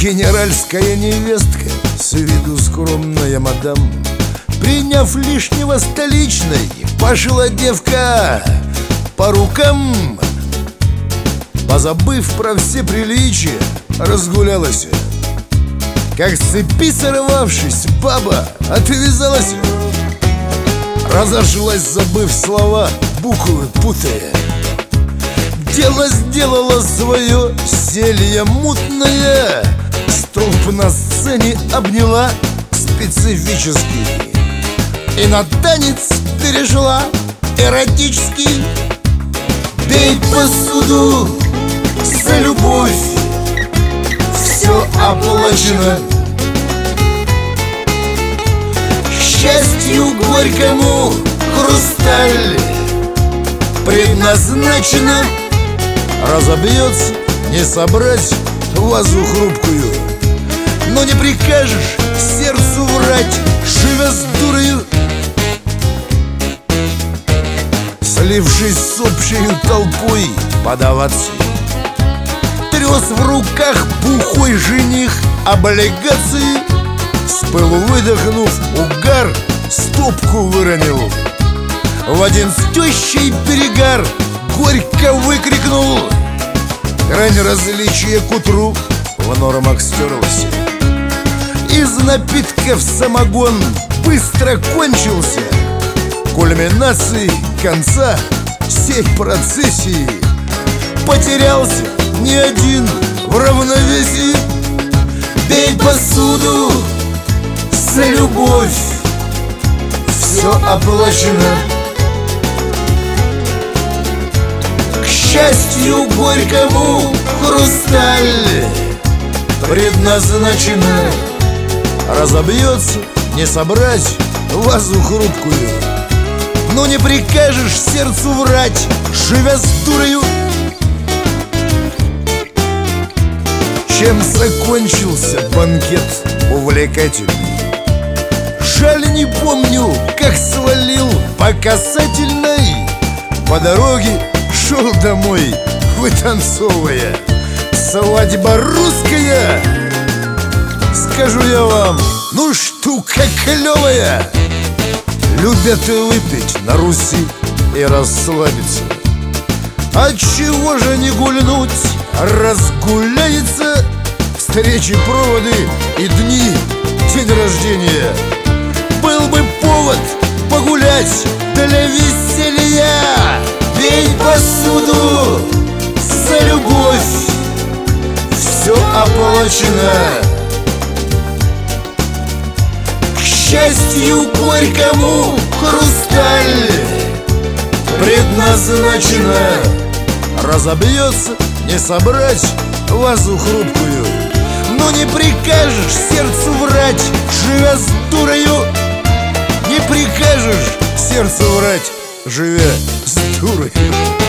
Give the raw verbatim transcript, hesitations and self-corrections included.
Генеральская невестка, с виду скромная мадам, приняв лишнего столичной, пошла девка по рукам. Позабыв про все приличия, разгулялась. Как с цепи сорвавшись, баба отвязалась. Разошлась, забыв слова, буквы путая. Дело сделало свое, зелье мутное. Столб на сцене обняла специфический и на танец перешла эротический. Бей посуду за любовь, все оплачено. К счастью горькому хрусталь предназначено. Разобьется, не собрать вазу хрупкую, но не прикажешь сердцу врать, живя с дурою. Слившись с общей толпой подаваться, тряс в руках бухой жених облигации. С пылу выдохнув угар, стопку выронил. В один с тещей перегар горько выкрикнул. Грань различия к утру в нормах стерлась. Из напитков самогон быстро кончился. Кульминацией конца всей процессии потерялся не один в равновесии. Бей посуду за любовь, все оплачено. К счастью горькому хрусталь предназначено. Разобьется, не собрать вазу хрупкую, но не прикажешь сердцу врать, живя с дурою. Чем закончился банкет увлекательный, жаль, не помню, как свалил по касательной. По дороге шел домой, вытанцовывая. Свадьба русская, скажу я вам, ну штука клевая. Любят выпить на Руси и расслабиться. Отчего же не гульнуть, разгуляется. Встречи, проводы и дни, день рождения. Был бы повод погулять для веселья. Бей посуду за любовь, все оплачено. К счастью горькому хрусталь предназначено. Разобьется, не собрать вазу хрупкую, но не прикажешь сердцу врать, живя с дурою. Не прикажешь сердцу врать, живя с дурою.